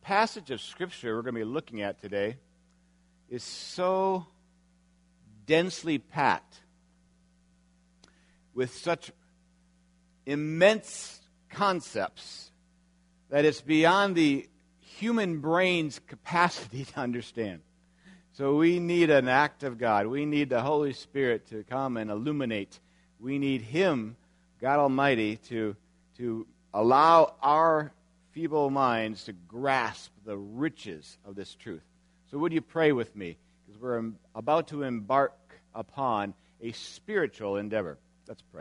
passage of Scripture we're going to be looking at today is so densely packed with such immense concepts that it's beyond the human brain's capacity to understand. So we need an act of God. We need the Holy Spirit to come and illuminate. We need Him, God Almighty, to allow our feeble minds to grasp the riches of this truth. So would you pray with me? Because we're about to embark upon a spiritual endeavor. Let's pray.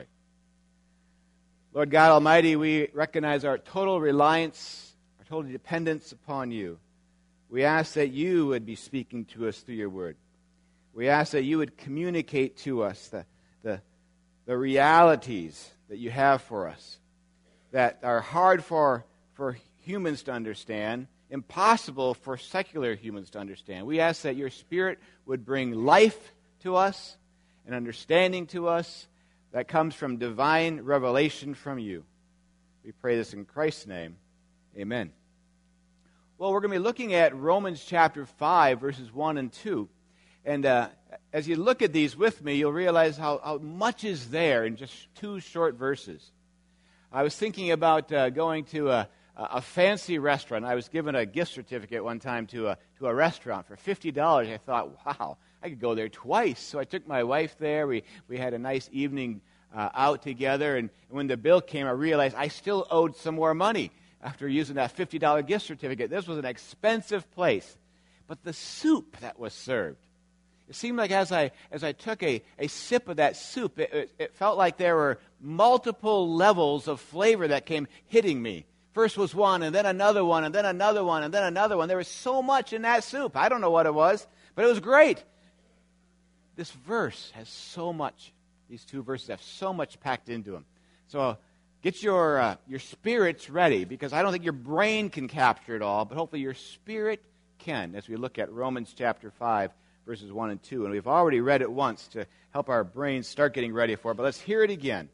Lord God Almighty, we recognize our total reliance, our total dependence upon You. We ask that You would be speaking to us through Your Word. We ask that You would communicate to us the realities that You have for us, that are hard for humans to understand, impossible for secular humans to understand. We ask that Your Spirit would bring life to us and understanding to us that comes from divine revelation from You. We pray this in Christ's name. Amen. Well, we're going to be looking at Romans chapter 5, verses 1 and 2. And as you look at these with me, you'll realize how much is there in just two short verses. I was thinking about going to a fancy restaurant. I was given a gift certificate one time to a restaurant for $50. I thought, wow, I could go there twice. So I took my wife there. We had a nice evening out together. And when the bill came, I realized I still owed some more money after using that $50 gift certificate. This was an expensive place. But the soup that was served, it seemed like as I took a sip of that soup, it felt like there were multiple levels of flavor that came hitting me. First was one, and then another one, and then another one, and then another one. There was so much in that soup. I don't know what it was, but it was great. This verse has so much. These two verses have so much packed into them. So get your spirits ready, because I don't think your brain can capture it all, but hopefully your spirit can, as we look at Romans chapter 5, verses 1 and 2. And we've already read it once to help our brains start getting ready for it, but let's hear it again.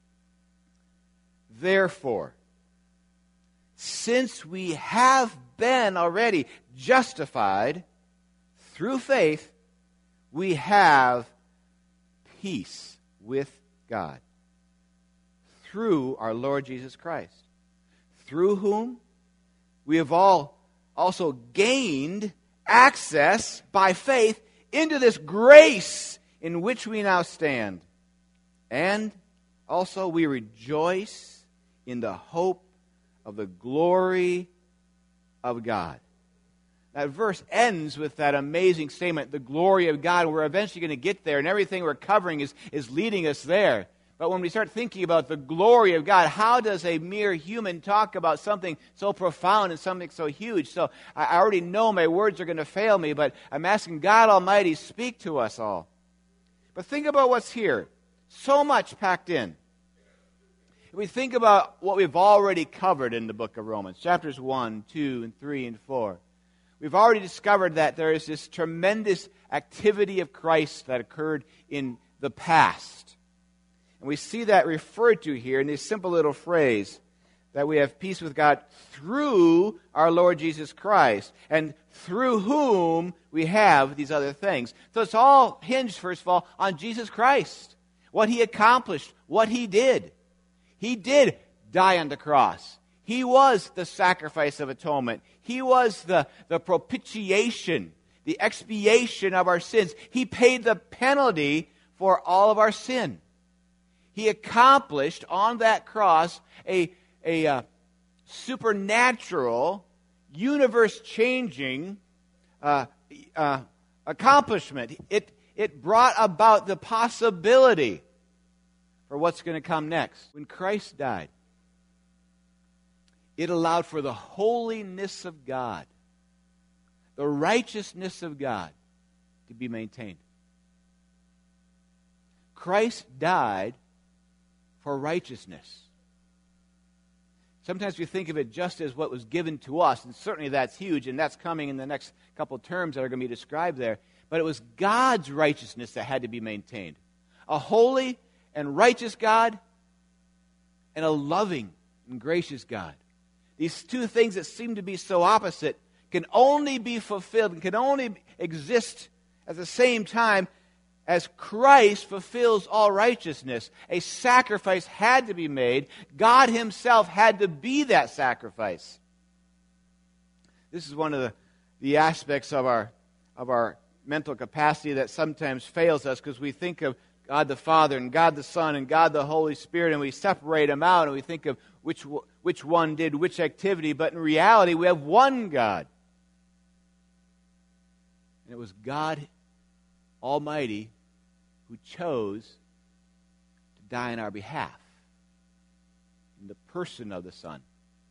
Therefore, since we have been already justified through faith, we have peace with God through our Lord Jesus Christ, through whom we have all also gained access by faith into this grace in which we now stand. And also we rejoice in the hope of the glory of God. That verse ends with that amazing statement, the glory of God. We're eventually going to get there, and everything we're covering is leading us there. But when we start thinking about the glory of God, how does a mere human talk about something so profound and something so huge? So I already know my words are going to fail me, but I'm asking God Almighty, speak to us all. But think about what's here. So much packed in. If we think about what we've already covered in the book of Romans, chapters 1, 2, and 3, and 4, we've already discovered that there is this tremendous activity of Christ that occurred in the past. And we see that referred to here in this simple little phrase, that we have peace with God through our Lord Jesus Christ, and through whom we have these other things. So it's all hinged, first of all, on Jesus Christ, what He accomplished, what He did. He did die on the cross. He was the sacrifice of atonement. He was the propitiation, the expiation of our sins. He paid the penalty for all of our sin. He accomplished on that cross a supernatural, universe-changing accomplishment. It brought about the possibility for what's going to come next. When Christ died, it allowed for the holiness of God, the righteousness of God to be maintained. Christ died for righteousness. Sometimes we think of it just as what was given to us, and certainly that's huge, and that's coming in the next couple of terms that are going to be described there. But it was God's righteousness that had to be maintained. A holy and righteous God and a loving and gracious God. these two things that seem to be so opposite can only be fulfilled and can only exist at the same time as Christ fulfills all righteousness. A sacrifice had to be made. God himself had to be that sacrifice. This is one of the aspects of our mental capacity that sometimes fails us, because we think of God the Father and God the Son and God the Holy Spirit, and we separate them out and we think of which one did which activity. But in reality, we have one God. And it was God Almighty who chose to die on our behalf in the person of the Son.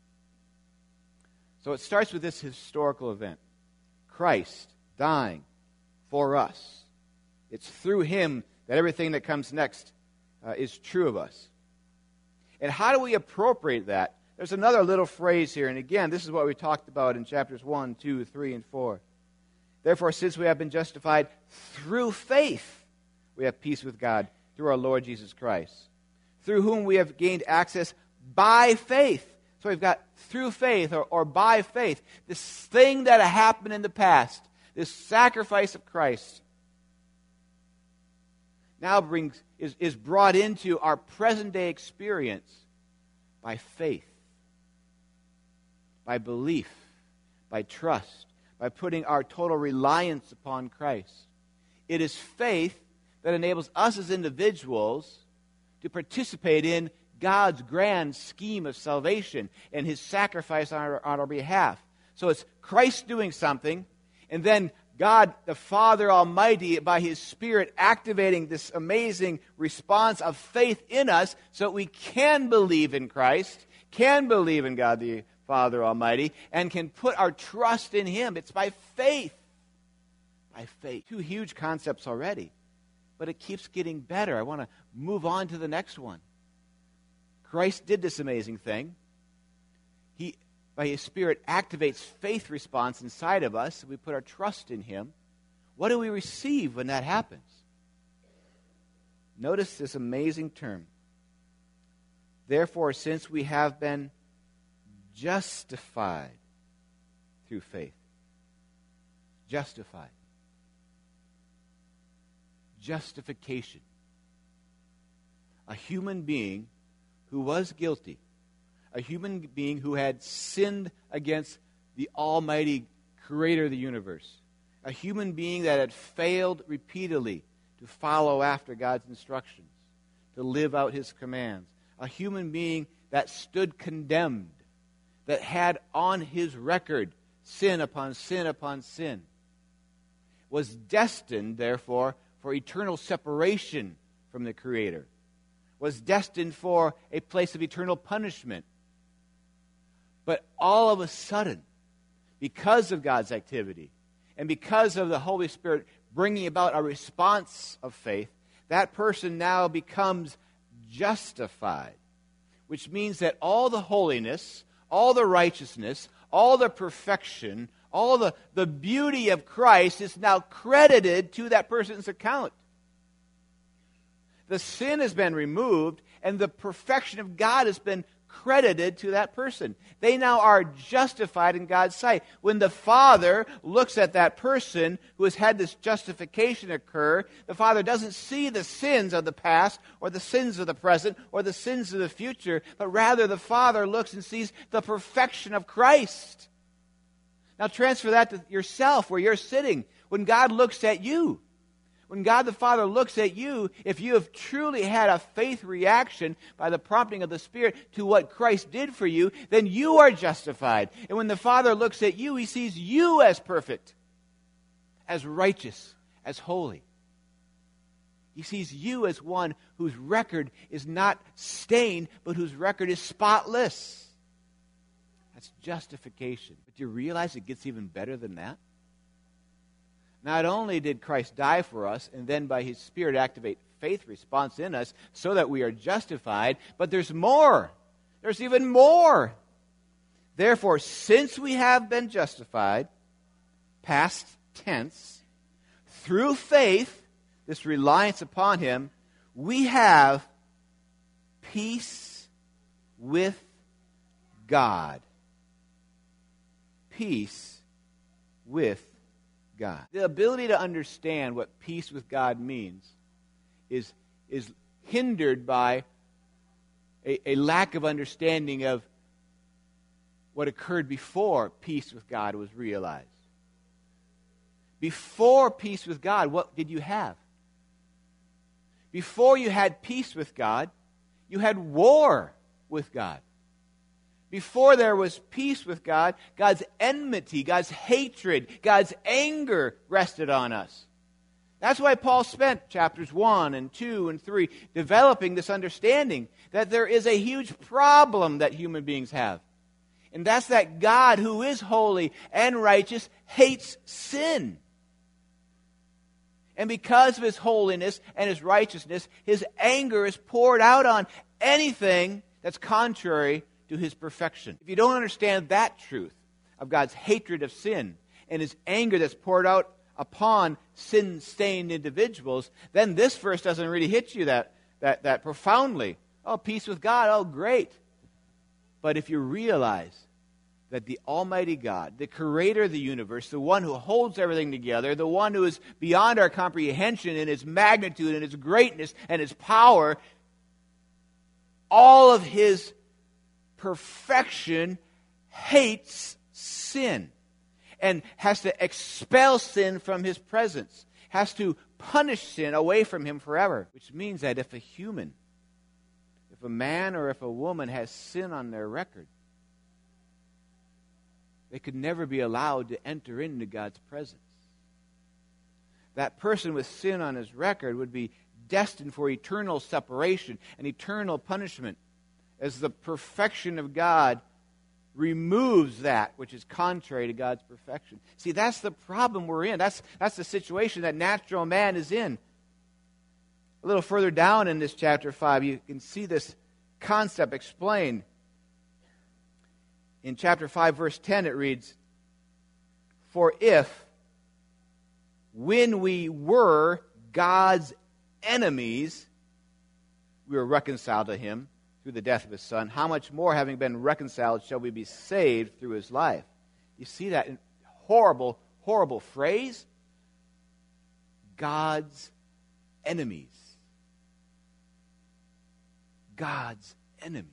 So it starts with this historical event. Christ dying for us. It's through him that everything that comes next is true of us. And how do we appropriate that? There's another little phrase here, and again, this is what we talked about in chapters 1, 2, 3, and 4. Therefore, since we have been justified through faith, we have peace with God through our Lord Jesus Christ, through whom we have gained access by faith. So we've got through faith or by faith. This thing that happened in the past, this sacrifice of Christ, now is brought into our present-day experience by faith, by belief, by trust, by putting our total reliance upon Christ. It is faith that enables us as individuals to participate in God's grand scheme of salvation and his sacrifice on our behalf. So it's Christ doing something, and then God, the Father Almighty, by his Spirit, activating this amazing response of faith in us so that we can believe in Christ, can believe in God the Father Almighty, and can put our trust in him. It's by faith. By faith. Two huge concepts already, but it keeps getting better. I want to move on to the next one. Christ did this amazing thing. He, by his Spirit, activates faith response inside of us. We put our trust in him. What do we receive when that happens? Notice this amazing term. Therefore, since we have been justified through faith. Justified. Justification. A human being who was guilty, a human being who had sinned against the Almighty Creator of the universe, a human being that had failed repeatedly to follow after God's instructions, to live out his commands, a human being that stood condemned, that had on his record sin upon sin upon sin, was destined, therefore, for eternal separation from the Creator, was destined for a place of eternal punishment. But all of a sudden, because of God's activity, and because of the Holy Spirit bringing about a response of faith, that person now becomes justified, which means that all the holiness, all the righteousness, all the perfection, all the beauty of Christ is now credited to that person's account. The sin has been removed, and the perfection of God has been credited to that person. They now are justified in God's sight. When the Father looks at that person who has had this justification occur, the Father doesn't see the sins of the past or the sins of the present or the sins of the future, but rather the Father looks and sees the perfection of Christ. Now transfer that to yourself, where you're sitting. When God looks at you, when God the Father looks at you, if you have truly had a faith reaction by the prompting of the Spirit to what Christ did for you, then you are justified. And when the Father looks at you, he sees you as perfect, as righteous, as holy. He sees you as one whose record is not stained, but whose record is spotless. That's justification. But do you realize it gets even better than that? Not only did Christ die for us and then by his Spirit activate faith response in us so that we are justified, but there's more. There's even more. Therefore, since we have been justified, past tense, through faith, this reliance upon him, we have peace with God. peace with God. The ability to understand what peace with God means is hindered by a lack of understanding of what occurred before peace with God was realized. Before peace with God, what did you have? Before you had peace with God, you had war with God. Before there was peace with God, God's enmity, God's hatred, God's anger rested on us. That's why Paul spent chapters 1 and 2 and 3 developing this understanding that there is a huge problem that human beings have. And that's that God, who is holy and righteous, hates sin. And because of His holiness and His righteousness, His anger is poured out on anything that's contrary to His perfection. If you don't understand that truth of God's hatred of sin and His anger that's poured out upon sin-stained individuals, then this verse doesn't really hit you that profoundly. Oh, peace with God, oh, great. But if you realize that the Almighty God, the creator of the universe, the one who holds everything together, the one who is beyond our comprehension in His magnitude and His greatness and His power, all of His perfection hates sin and has to expel sin from His presence, has to punish sin away from Him forever. Which means that if a man or if a woman has sin on their record, they could never be allowed to enter into God's presence. That person with sin on his record would be destined for eternal separation and eternal punishment, as the perfection of God removes that which is contrary to God's perfection. See, that's the problem we're in. That's the situation that natural man is in. A little further down in this chapter 5, you can see this concept explained. In chapter 5, verse 10, it reads, "For if, when we were God's enemies, we were reconciled to Him through the death of His Son, how much more, having been reconciled, shall we be saved through His life?" You see that horrible, horrible phrase? God's enemies. God's enemies.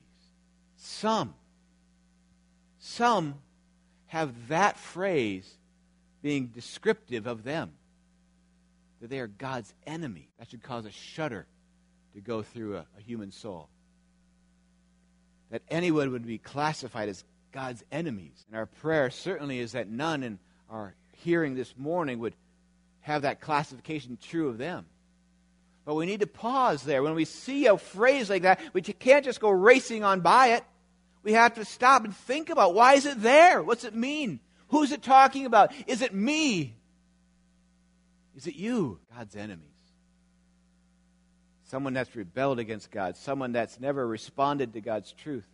Some have that phrase being descriptive of them, that they are God's enemy. That should cause a shudder to go through a human soul. That anyone would be classified as God's enemies. And our prayer certainly is that none in our hearing this morning would have that classification true of them. But we need to pause there. When we see a phrase like that, we can't just go racing on by it. We have to stop and think about, why is it there? What's it mean? Who's it talking about? Is it me? Is it you? God's enemies. Someone that's rebelled against God. Someone that's never responded to God's truth.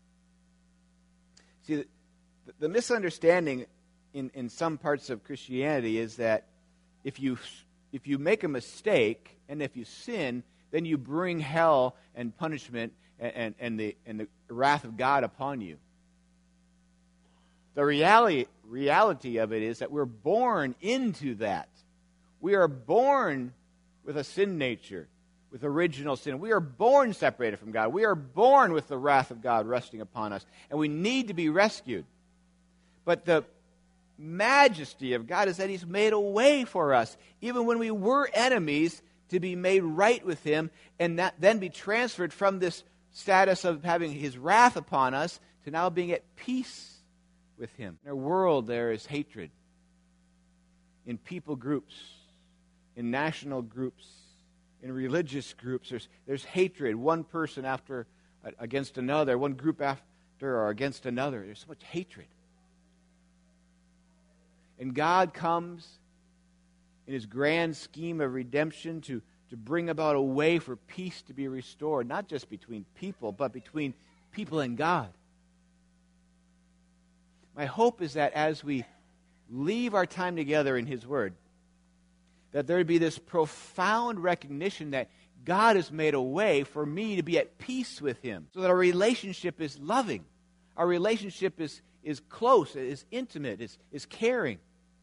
See, the misunderstanding in some parts of Christianity is that if you make a mistake and if you sin, then you bring hell and punishment and the wrath of God upon you. The reality of it is that we're born into that. We are born with a sin nature, with original sin. We are born separated from God. We are born with the wrath of God resting upon us, and we need to be rescued. But the majesty of God is that He's made a way for us, even when we were enemies, to be made right with Him, and then be transferred from this status of having His wrath upon us to now being at peace with Him. In our world, there is hatred. In people groups, in national groups, in religious groups, there's hatred. One person against another, one group after or against another. There's so much hatred. And God comes in His grand scheme of redemption to bring about a way for peace to be restored, not just between people, but between people and God. My hope is that as we leave our time together in His Word, that there would be this profound recognition that God has made a way for me to be at peace with Him, so that our relationship is loving, our relationship is is close, is intimate, is caring.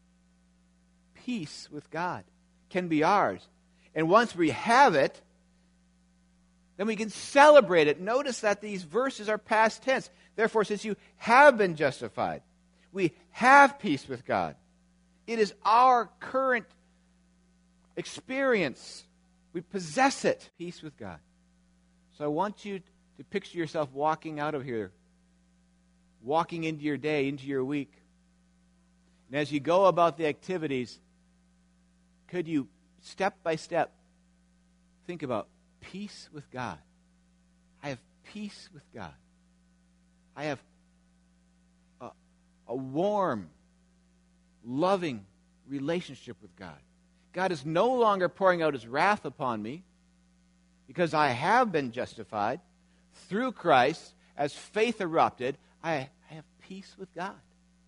Peace with God can be ours. And once we have it, then we can celebrate it. Notice that these verses are past tense. Therefore, since you have been justified, we have peace with God. It is our current experience. We possess it. Peace with God. So I want you to picture yourself walking out of here, walking into your day, into your week. And as you go about the activities, could you, step by step, think about peace with God. I have peace with God. I have a warm, loving relationship with God. God is no longer pouring out His wrath upon me because I have been justified through Christ. As faith erupted, I have peace with God.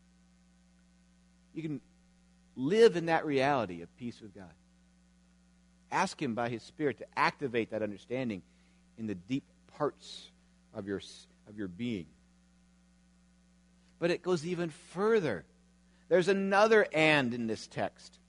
You can live in that reality of peace with God. Ask Him by His Spirit to activate that understanding in the deep parts of your being. But it goes even further. There's another "and" in this text.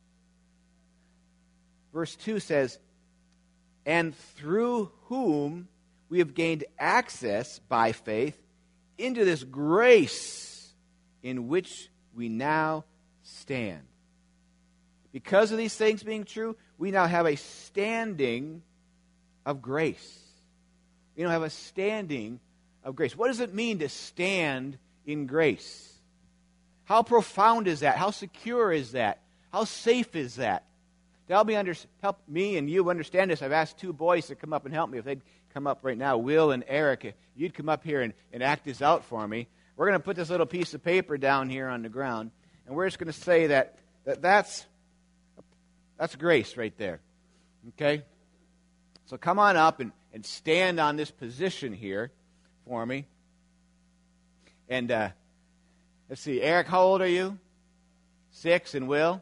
Verse 2 says, "And through whom we have gained access by faith into this grace in which we now stand." Because of these things being true, we now have a standing of grace. We now have a standing of grace. What does it mean to stand in grace? How profound is that? How secure is that? How safe is that? To help me and you understand this, I've asked two boys to come up and help me. If they'd come up right now, Will and Eric, if you'd come up here and act this out for me. We're going to put this little piece of paper down here on the ground, and we're just going to say that's grace right there. Okay? So come on up and stand on this position here for me. And let's see, Eric, how old are you? 6, and Will?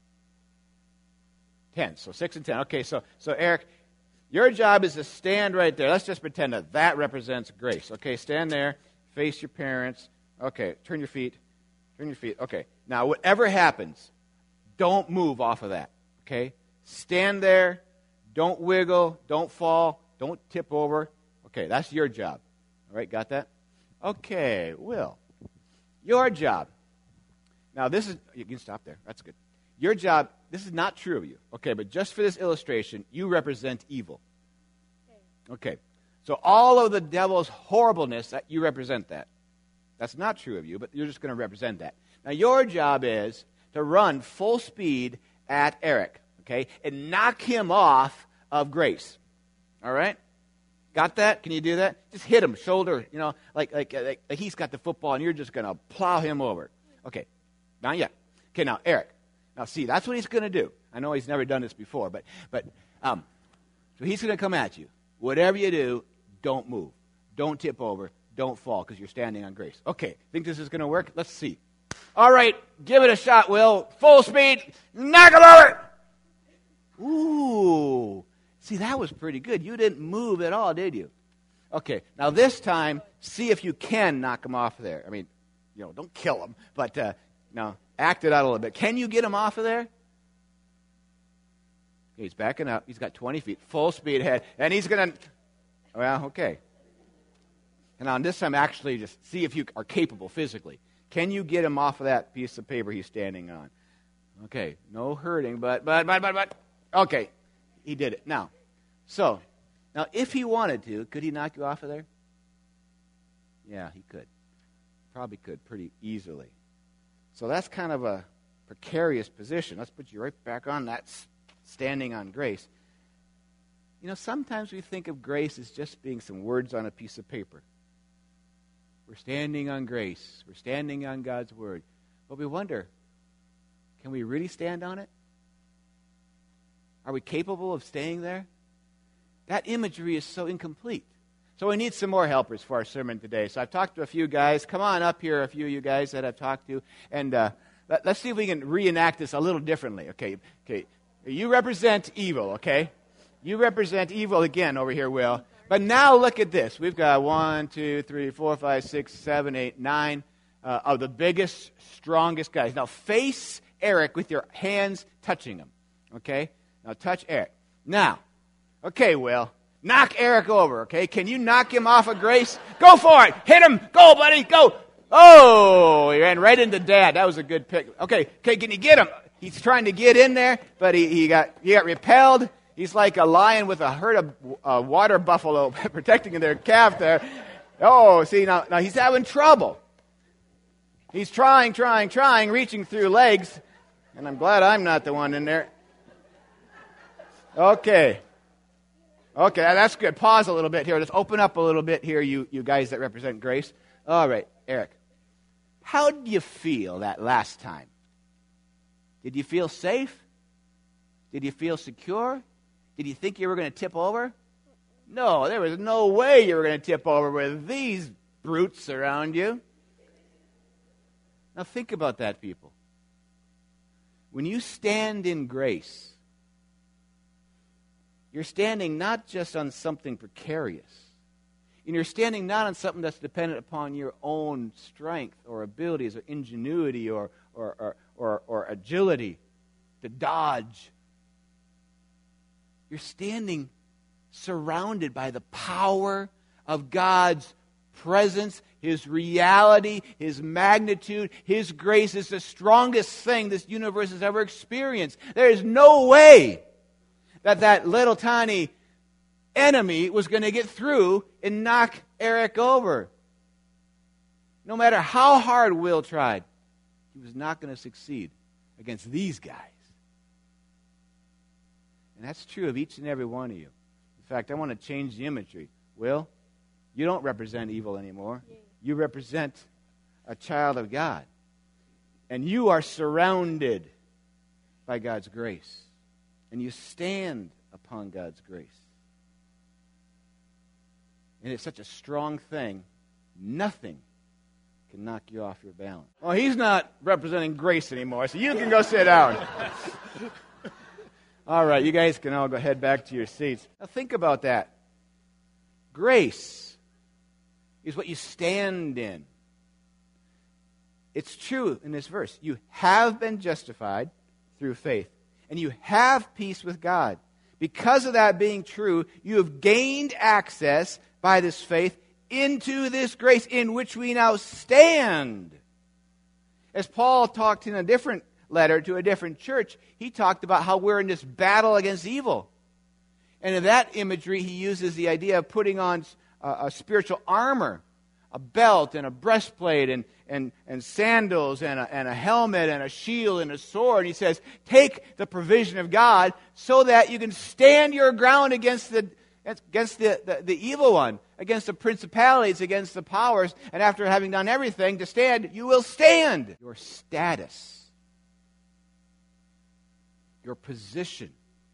10. So 6 and 10. Okay, so Eric, your job is to stand right there. Let's just pretend that represents grace. Okay, stand there, face your parents. Okay, turn your feet. Okay, now whatever happens, don't move off of that. Okay, stand there, don't wiggle, don't fall, don't tip over. Okay, that's your job. All right, got that? Okay, Will, your job. Now this is, you can stop there. That's good. Your job, this is not true of you. Okay, but just for this illustration, you represent evil. Okay, so all of the devil's horribleness, that you represent that. That's not true of you, but you're just going to represent that. Now your job is to run full speed at Eric, okay, and knock him off of grace. All right? Got that? Can you do that? Just hit him, shoulder, like he's got the football, and you're just going to plow him over. Okay, not yet. Okay, now, Eric. Now, see, that's what he's going to do. I know he's never done this before, but so he's going to come at you. Whatever you do, don't move. Don't tip over. Don't fall, because you're standing on grace. Okay, think this is going to work? Let's see. All right, give it a shot, Will. Full speed. Knock him over. Ooh. See, that was pretty good. You didn't move at all, did you? Okay, now this time, see if you can knock him off there. I mean, don't kill him, but now act it out a little bit. Can you get him off of there? Okay, he's backing up. He's got 20 feet, full speed ahead, and he's going to, well, okay. And on this time, actually, just see if you are capable physically. Can you get him off of that piece of paper he's standing on? Okay, no hurting, but. Okay, he did it. Now, if he wanted to, could he knock you off of there? Yeah, he could. Probably could pretty easily. So that's kind of a precarious position. Let's put you right back on that standing on grace. Sometimes we think of grace as just being some words on a piece of paper. We're standing on grace. We're standing on God's Word. But we wonder, can we really stand on it? Are we capable of staying there? That imagery is so incomplete. So we need some more helpers for our sermon today. So I've talked to a few guys. Come on up here, a few of you guys that I've talked to. And let's see if we can reenact this a little differently. Okay. You represent evil, okay? You represent evil again over here, Will. But now look at this. We've got 1, 2, 3, 4, 5, 6, 7, 8, 9. of the biggest, strongest guys. Now face Eric with your hands touching him. Okay? Now touch Eric. Now, okay, Will, knock Eric over, okay? Can you knock him off of Grace? Go for it. Hit him. Go, buddy. Go. Oh, he ran right into Dad. That was a good pick. Okay, can you get him? He's trying to get in there, but he got repelled. He's like a lion with a herd of water buffalo protecting their calf there. Oh, see, now he's having trouble. He's trying, reaching through legs, and I'm glad I'm not the one in there. Okay, that's good. Pause a little bit here. Let's open up a little bit here, you guys that represent Grace. All right, Eric, how did you feel that last time? Did you feel safe? Did you feel secure? Did you think you were going to tip over? No, there was no way you were going to tip over with these brutes around you. Now think about that, people. When you stand in grace, you're standing not just on something precarious. And you're standing not on something that's dependent upon your own strength or abilities or ingenuity or agility to dodge. You're standing surrounded by the power of God's presence, His reality, His magnitude. His grace is the strongest thing this universe has ever experienced. There is no way that little tiny enemy was going to get through and knock Eric over. No matter how hard Will tried, he was not going to succeed against these guys. And that's true of each and every one of you. In fact, I want to change the imagery. Will, you don't represent evil anymore. You represent a child of God. And you are surrounded by God's grace. And you stand upon God's grace. And it's such a strong thing, nothing can knock you off your balance. Well, he's not representing grace anymore, so you can go sit down. All right, you guys can all go head back to your seats. Now think about that. Grace is what you stand in. It's true in this verse. You have been justified through faith, and you have peace with God. Because of that being true, you have gained access by this faith into this grace in which we now stand. As Paul talked in a different letter to a different church, he talked about how we're in this battle against evil. And in that imagery, he uses the idea of putting on a spiritual armor, a belt and a breastplate and sandals and a helmet and a shield and a sword. And he says, take the provision of God so that you can stand your ground against the evil one, against the principalities, against the powers. And after having done everything to stand, you will stand. Your status, your position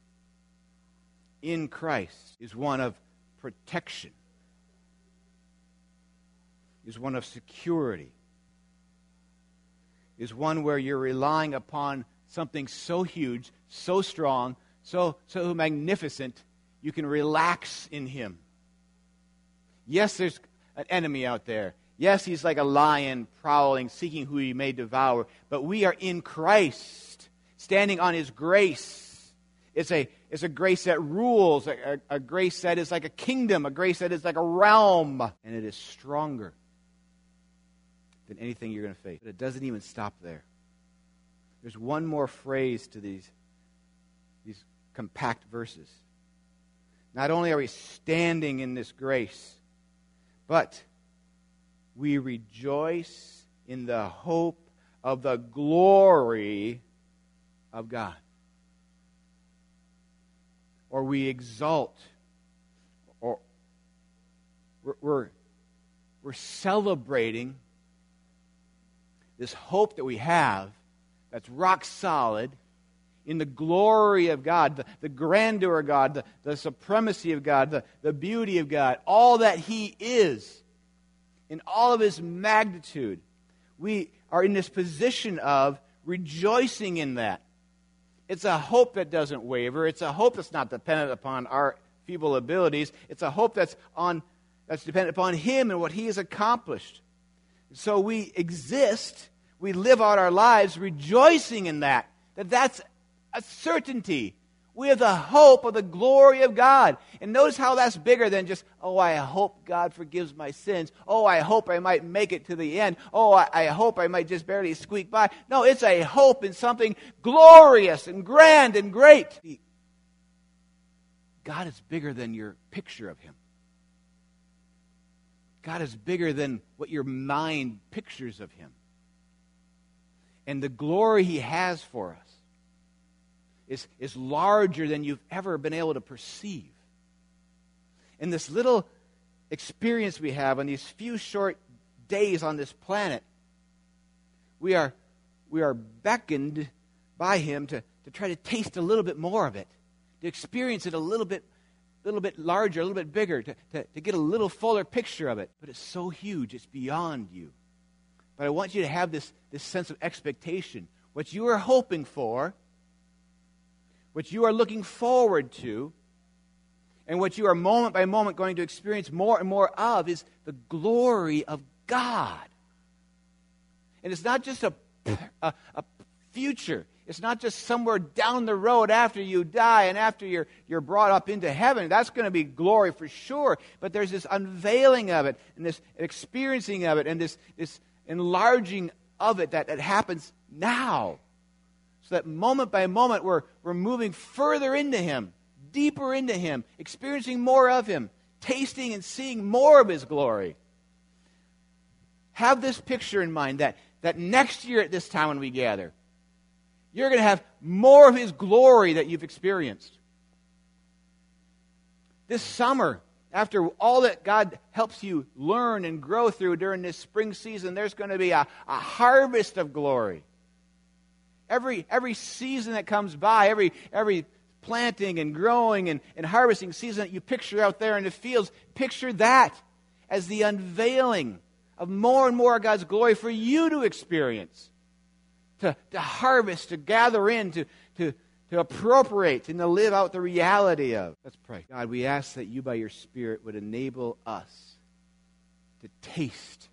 in Christ is one of protection, is one of security, is one where you're relying upon something so huge, so strong, so magnificent, you can relax in Him. Yes, there's an enemy out there. Yes, he's like a lion prowling, seeking who he may devour. But we are in Christ, standing on His grace. It's a grace that rules, a grace that is like a kingdom, a grace that is like a realm. And it is stronger than anything you're going to face. But it doesn't even stop there. There's one more phrase to these compact verses. Not only are we standing in this grace, but we rejoice in the hope of the glory of God. Or we exult, or we're celebrating this hope that we have that's rock solid in the glory of God, the grandeur of God, the supremacy of God, the beauty of God, all that He is, in all of His magnitude. We are in this position of rejoicing in that. It's a hope that doesn't waver. It's a hope that's not dependent upon our feeble abilities. It's a hope that's dependent upon Him and what He has accomplished. So we exist, we live out our lives rejoicing in that. That's a certainty. We have the hope of the glory of God. And notice how that's bigger than just, oh, I hope God forgives my sins. Oh, I hope I might make it to the end. Oh, I hope I might just barely squeak by. No, it's a hope in something glorious and grand and great. God is bigger than your picture of Him. God is bigger than what your mind pictures of Him. And the glory He has for us is larger than you've ever been able to perceive. In this little experience we have on these few short days on this planet, we are beckoned by Him to try to taste a little bit more of it, to experience it a little bit larger, a little bit bigger, to get a little fuller picture of it. But it's so huge, it's beyond you. But I want you to have this sense of expectation. What you are hoping for, what you are looking forward to, and what you are moment by moment going to experience more and more of is the glory of God. And it's not just a future. It's not just somewhere down the road after you die and after you're brought up into heaven. That's going to be glory for sure. But there's this unveiling of it and this experiencing of it and this enlarging of it that happens now. So that moment by moment we're moving further into Him, deeper into Him, experiencing more of Him, tasting and seeing more of His glory. Have this picture in mind that next year at this time when we gather, you're going to have more of His glory that you've experienced. This summer, after all that God helps you learn and grow through during this spring season, there's going to be a harvest of glory. Every season that comes by, every planting and growing and harvesting season that you picture out there in the fields, picture that as the unveiling of more and more of God's glory for you to experience, to harvest, to gather in, to appropriate, and to live out the reality of. Let's pray. God, we ask that You by Your Spirit would enable us to taste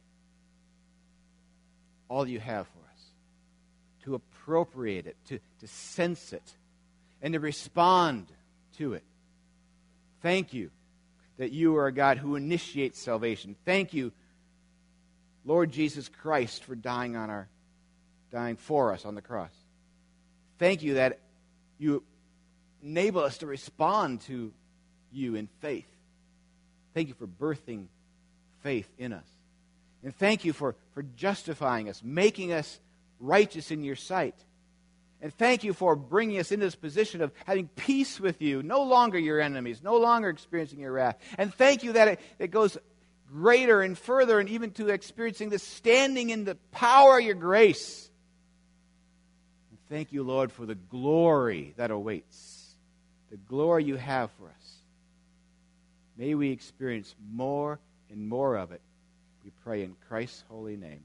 all You have for us, to appropriate it, to sense it, and to respond to it. Thank You that You are a God who initiates salvation. Thank You, Lord Jesus Christ, for dying for us on the cross. Thank You that You enable us to respond to You in faith. Thank You for birthing faith in us. And thank You for justifying us, making us righteous in Your sight. And thank You for bringing us into this position of having peace with You, no longer Your enemies, no longer experiencing Your wrath. And thank You that it goes greater and further and even to experiencing this standing in the power of Your grace. And thank You, Lord, for the glory that awaits, the glory You have for us. May we experience more and more of it. We pray in Christ's holy name.